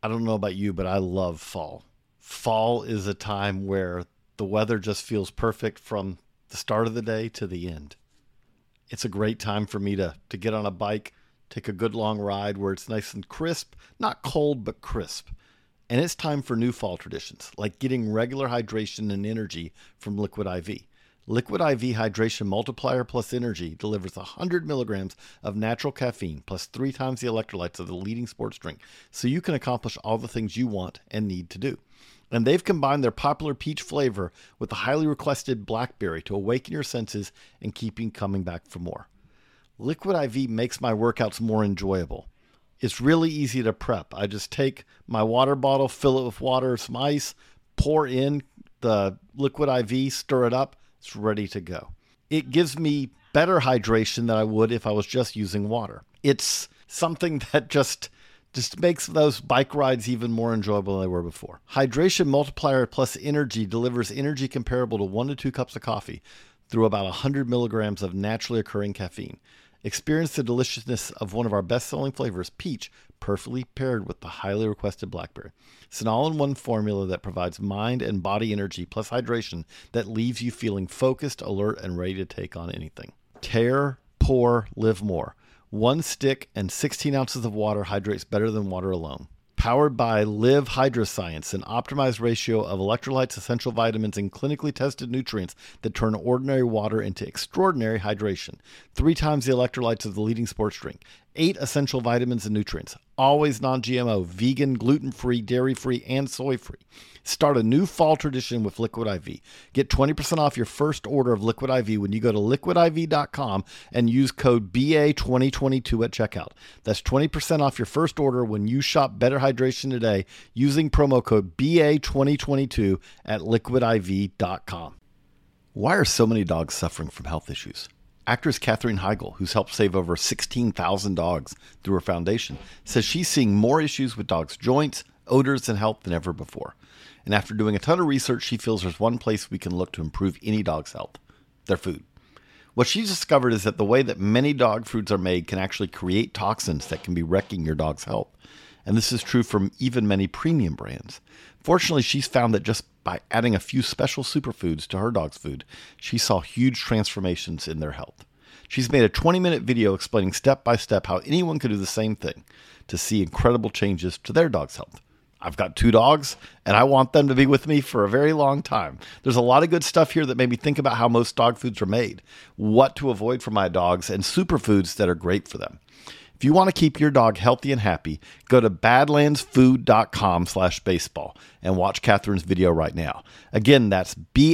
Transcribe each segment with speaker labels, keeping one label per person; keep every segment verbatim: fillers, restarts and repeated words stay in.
Speaker 1: I don't know about you, but I love fall. Fall is a time where the weather just feels perfect from the start of the day to the end. It's a great time for me to, to get on a bike, take a good long ride where it's nice and crisp, not cold, but crisp. And it's time for new fall traditions, like getting regular hydration and energy from Liquid I V. Liquid I V Hydration Multiplier Plus Energy delivers one hundred milligrams of natural caffeine plus three times the electrolytes of the leading sports drink, so you can accomplish all the things you want and need to do. And they've combined their popular peach flavor with the highly requested blackberry to awaken your senses and keep you coming back for more. Liquid I V makes my workouts more enjoyable. It's really easy to prep. I just take my water bottle, fill it with water, some ice, pour in the Liquid I V, stir it up. It's ready to go. It gives me better hydration than I would if I was just using water. It's something that just just makes those bike rides even more enjoyable than they were before. Hydration Multiplier Plus Energy delivers energy comparable to one to two cups of coffee through about one hundred milligrams of naturally occurring caffeine. Experience the deliciousness of one of our best-selling flavors, peach, perfectly paired with the highly requested blackberry. It's an all-in-one formula that provides mind and body energy plus hydration that leaves you feeling focused, alert, and ready to take on anything. Tear, pour, live more. One stick and sixteen ounces of water hydrates better than water alone. Powered by Live Hydroscience, an optimized ratio of electrolytes, essential vitamins, and clinically tested nutrients that turn ordinary water into extraordinary hydration. Three times the electrolytes of the leading sports drink. Eight essential vitamins and nutrients. Always non-G M O, vegan, gluten-free, dairy-free, and soy-free. Start a new fall tradition with Liquid I V. Get twenty percent off your first order of Liquid I V when you go to liquid I V dot com and use code B A twenty twenty-two at checkout. That's twenty percent off your first order when you shop Better Hydration today using promo code B A twenty twenty-two at liquid I V dot com. Why are so many dogs suffering from health issues? Actress Katherine Heigl, who's helped save over sixteen thousand dogs through her foundation, says she's seeing more issues with dogs' joints, odors, and health than ever before. And after doing a ton of research, she feels there's one place we can look to improve any dog's health: their food. What she's discovered is that the way that many dog foods are made can actually create toxins that can be wrecking your dog's health. And this is true from even many premium brands. Fortunately, she's found that just by adding a few special superfoods to her dog's food, she saw huge transformations in their health. She's made a twenty-minute video explaining step-by-step how anyone can do the same thing to see incredible changes to their dog's health. I've got two dogs, and I want them to be with me for a very long time. There's a lot of good stuff here that made me think about how most dog foods are made, what to avoid for my dogs, and superfoods that are great for them. If you want to keep your dog healthy and happy, go to badlandsfood.com slash baseball and watch Catherine's video right now. Again, that's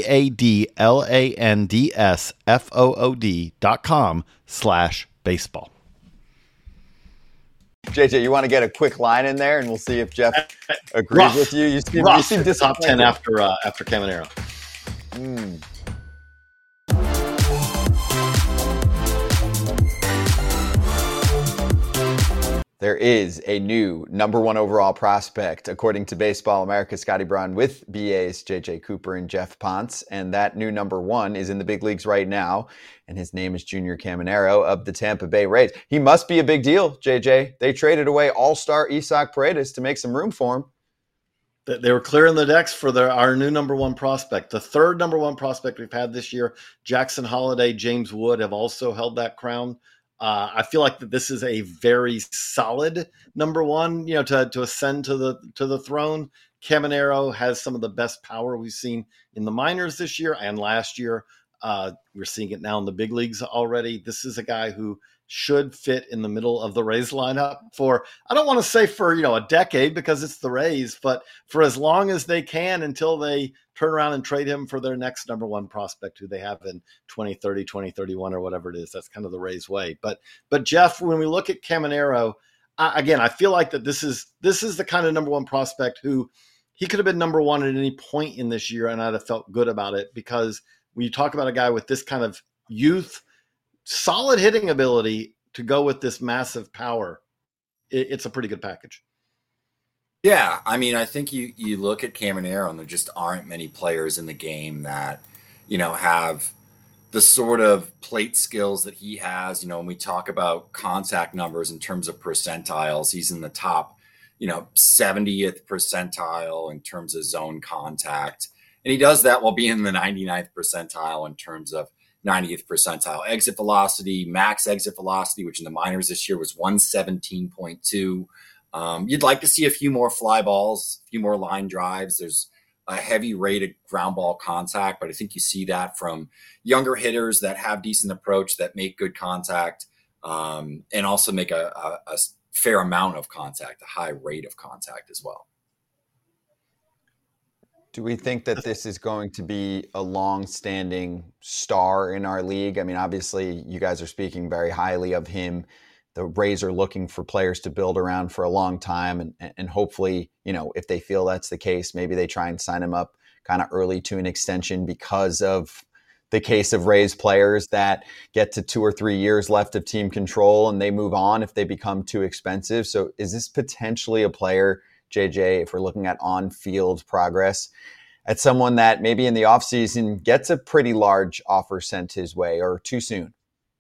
Speaker 1: B-A-D-L-A-N-D-S-F-O-O-D dot com slash baseball.
Speaker 2: J J, you want to get a quick line in there, and we'll see if Jeff agrees
Speaker 1: Rough.
Speaker 2: with you. You seem,
Speaker 1: Rough.
Speaker 2: you seem
Speaker 1: Top ten
Speaker 2: disappointed.
Speaker 1: after uh, after Caminero.
Speaker 2: Mm. There is a new number one overall prospect, according to Baseball America, Scotty Braun, with B A's J J Cooper and Jeff Ponce. And that new number one is in the big leagues right now. And his name is Junior Caminero of the Tampa Bay Rays. He must be a big deal, J J. They traded away all-star Isaac Paredes to make some room for him.
Speaker 1: They were clearing the decks for their, our new number one prospect. The third number one prospect we've had this year, Jackson Holliday, James Wood, have also held that crown. Uh, I feel like that this is a very solid number one, you know, to, to ascend to the to the throne. Caminero has some of the best power we've seen in the minors this year and last year. Uh, we're seeing it now in the big leagues already. This is a guy who should fit in the middle of the Rays lineup for, I don't want to say for, you know, a decade because it's the Rays, but for as long as they can until they turn around and trade him for their next number one prospect who they have in twenty thirty, twenty thirty-one or whatever it is. That's kind of the Rays way. But, but Jeff, when we look at Caminero, I, again, I feel like that this is, this is the kind of number one prospect who he could have been number one at any point in this year. And I'd have felt good about it because when you talk about a guy with this kind of youth, solid hitting ability to go with this massive power, it, it's a pretty good package.
Speaker 3: Yeah, I mean, I think you you look at Caminero, and there just aren't many players in the game that, you know, have the sort of plate skills that he has. You know, when we talk about contact numbers in terms of percentiles, he's in the top you know, seventieth percentile in terms of zone contact. And he does that while being in the ninety-ninth percentile in terms of ninetieth percentile exit velocity, max exit velocity, which in the minors this year was one seventeen point two. Um, you'd like to see a few more fly balls, a few more line drives. There's a heavy rate of ground ball contact, but I think you see that from younger hitters that have decent approach, that make good contact, um, and also make a, a, a fair amount of contact, a high rate of contact as well.
Speaker 2: Do we think that this is going to be a long-standing star in our league? I mean, obviously, you guys are speaking very highly of him. The Rays are looking for players to build around for a long time, and, and hopefully, you know, if they feel that's the case, maybe they try and sign him up kind of early to an extension, because of the case of Rays players that get to two or three years left of team control and they move on if they become too expensive. So is this potentially a player, J J, if we're looking at on-field progress, at someone that maybe in the offseason gets a pretty large offer sent his way, or too soon?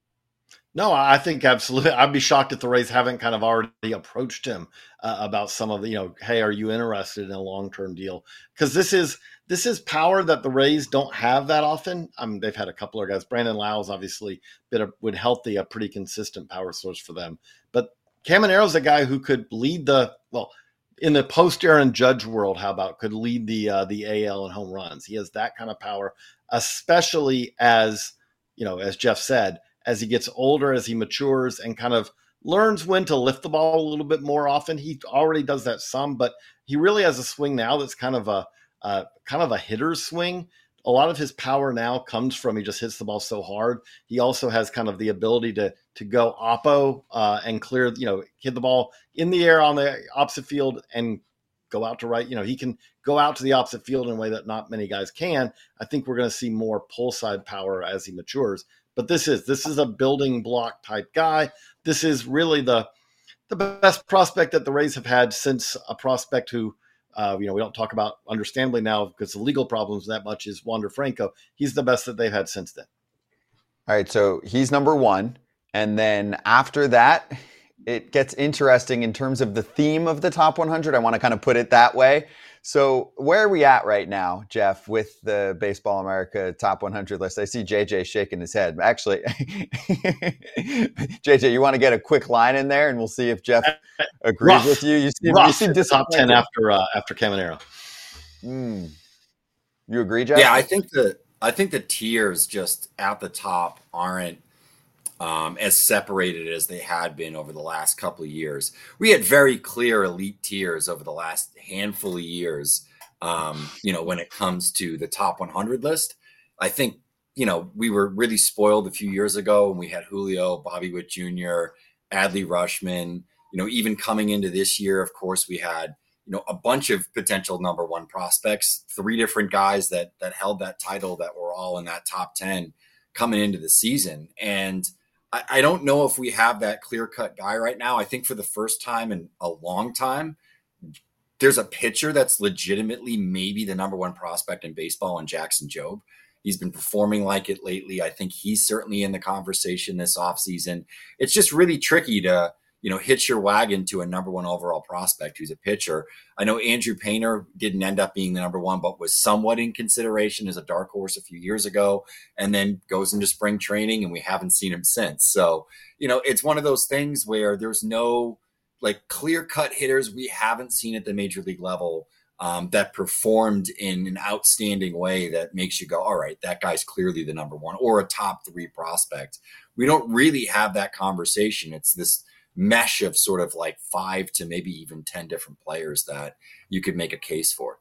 Speaker 1: No, I think absolutely. I'd be shocked if the Rays haven't kind of already approached him uh, about some of the, you know, hey, are you interested in a long-term deal? Because this is this is power that the Rays don't have that often. I mean, they've had a couple of guys. Brandon Lyle's obviously been a, would help the a pretty consistent power source for them. But Camanero's a guy who could lead the well in the post-Aaron Judge world. How about could lead the uh, the A L in home runs? He has that kind of power, especially as you know, as Jeff said, as he gets older, as he matures and kind of learns when to lift the ball a little bit more often. He already does that some, but he really has a swing now that's kind of a uh, kind of a hitter's swing. A lot of his power now comes from he just hits the ball so hard. He also has kind of the ability to to go oppo uh, and clear, you know, hit the ball in the air on the opposite field and go out to right. You know, he can go out to the opposite field in a way that not many guys can. I think we're going to see more pull side power as he matures. But this is this is a building block type guy. This is really the the best prospect that the Rays have had since a prospect who, uh, you know, we don't talk about understandably now because of legal problems that much, is Wander Franco. He's the best that they've had since then.
Speaker 2: All right, so he's number one. And then after that, it gets interesting in terms of the theme of the top one hundred. I want to kind of put it that way. So where are we at right now, Jeff, with the Baseball America top one hundred list? I see J J shaking his head. Actually, J J, you want to get a quick line in there, and we'll see if Jeff agrees
Speaker 1: Rough.
Speaker 2: with you. You seem,
Speaker 1: Rough.
Speaker 2: you seem
Speaker 1: top ten after uh, after Caminero.
Speaker 2: Mm. You agree, Jeff?
Speaker 3: Yeah, I think the I think the tiers just at the top aren't Um, as separated as they had been over the last couple of years. We had very clear elite tiers over the last handful of years, um, you know, when it comes to the top one hundred list. I think, you know, we were really spoiled a few years ago when we had Julio, Bobby Witt Junior, Adley Rutschman. You know, even coming into this year, of course, we had, you know, a bunch of potential number one prospects, three different guys that that held that title that were all in that top ten coming into the season. And I don't know if we have that clear-cut guy right now. I think for the first time in a long time, there's a pitcher that's legitimately maybe the number one prospect in baseball in Jackson Jobe. He's been performing like it lately. I think he's certainly in the conversation this offseason. It's just really tricky to, you know, hitch your wagon to a number one overall prospect who's a pitcher. I know Andrew Painter didn't end up being the number one, but was somewhat in consideration as a dark horse a few years ago, and then goes into spring training and we haven't seen him since. So, you know, it's one of those things where there's no like clear cut hitters we haven't seen at the major league level um, that performed in an outstanding way that makes you go, all right, that guy's clearly the number one or a top three prospect. We don't really have that conversation. It's this mesh of sort of like five to maybe even ten different players that you could make a case for.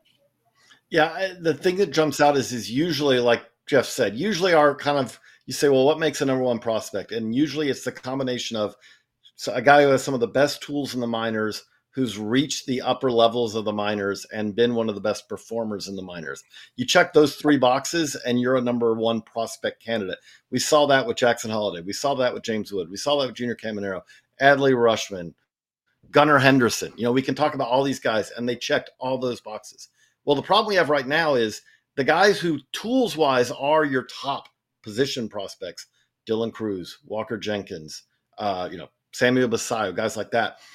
Speaker 1: Yeah, the thing that jumps out is is usually, like Jeff said, usually our kind of, you say, well, what makes a number one prospect? And usually it's the combination of so a guy who has some of the best tools in the minors, who's reached the upper levels of the minors and been one of the best performers in the minors. You check those three boxes and you're a number one prospect candidate. We saw that with Jackson Holliday. We saw that with James Wood. We saw that with Junior Caminero, Adley Rutschman, Gunnar Henderson. You know, we can talk about all these guys and they checked all those boxes. Well, the problem we have right now is the guys who tools wise are your top position prospects, Dylan Cruz, Walker Jenkins, uh, you know, Samuel Basayo, guys like that.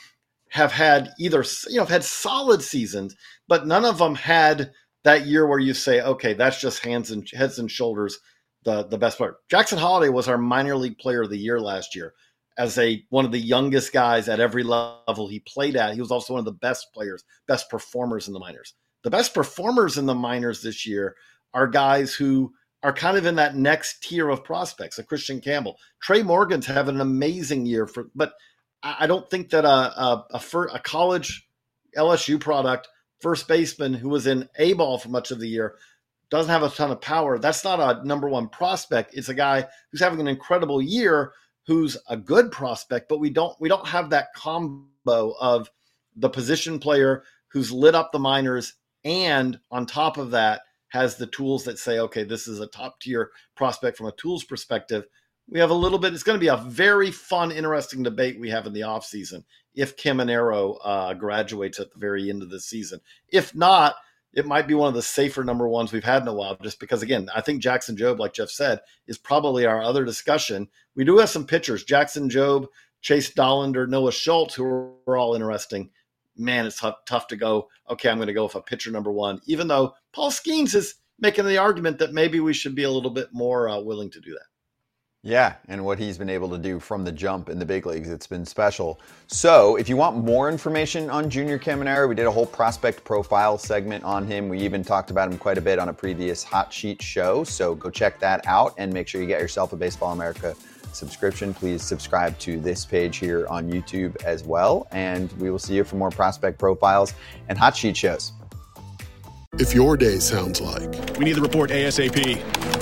Speaker 1: have had either, you know, have had solid seasons, but none of them had that year where you say, okay, that's just hands and heads and shoulders the, the best player. Jackson Holliday was our minor league player of the year last year as a one of the youngest guys at every level he played at. He was also one of the best players, best performers in the minors. The best performers in the minors this year are guys who are kind of in that next tier of prospects, a Christian Campbell. Trey Morgan's having an amazing year, for, but I don't think that a, a, a, a college L S U product first baseman who was in A-ball for much of the year doesn't have a ton of power. That's not a number one prospect. It's a guy who's having an incredible year, who's a good prospect, but we don't we don't have that combo of the position player who's lit up the minors and on top of that has the tools that say, okay, this is a top tier prospect from a tools perspective. We have a little bit, it's going to be a very fun, interesting debate we have in the offseason if Caminero uh, graduates at the very end of the season. If not, it might be one of the safer number ones we've had in a while, just because, again, I think Jackson Jobe, like Jeff said, is probably our other discussion. We do have some pitchers, Jackson Jobe, Chase Dollander, Noah Schultz, who are all interesting. Man, it's tough, tough to go, okay, I'm going to go with a pitcher number one, even though Paul Skeens is making the argument that maybe we should be a little bit more uh, willing to do that.
Speaker 2: Yeah, and what he's been able to do from the jump in the big leagues, it's been special. So if you want more information on Junior Caminero, we did a whole prospect profile segment on him. We even talked about him quite a bit on a previous Hot Sheet show. So go check that out and make sure you get yourself a Baseball America subscription. Please subscribe to this page here on YouTube as well. And we will see you for more prospect profiles and Hot Sheet shows.
Speaker 4: If your day sounds like,
Speaker 5: we need the report ASAP.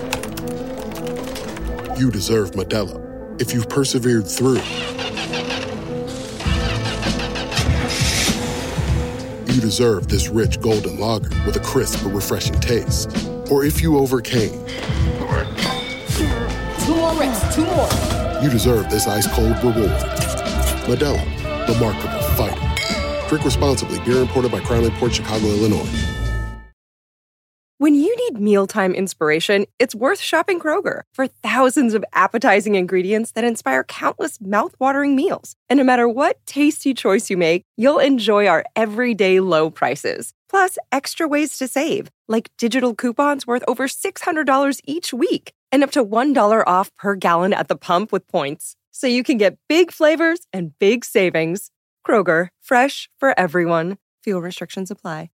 Speaker 4: You deserve Modelo. If you've persevered through, you deserve this rich golden lager with a crisp but refreshing taste. Or if you overcame,
Speaker 6: Two more reps, two more.
Speaker 4: you deserve this ice-cold reward. Modelo, the Markable Fighter. Drink responsibly. Beer imported by Crown Port Chicago, Illinois.
Speaker 7: When you need mealtime inspiration, it's worth shopping Kroger for thousands of appetizing ingredients that inspire countless mouthwatering meals. And no matter what tasty choice you make, you'll enjoy our everyday low prices. Plus, extra ways to save, like digital coupons worth over six hundred dollars each week and up to one dollar off per gallon at the pump with points. So you can get big flavors and big savings. Kroger, fresh for everyone. Fuel restrictions apply.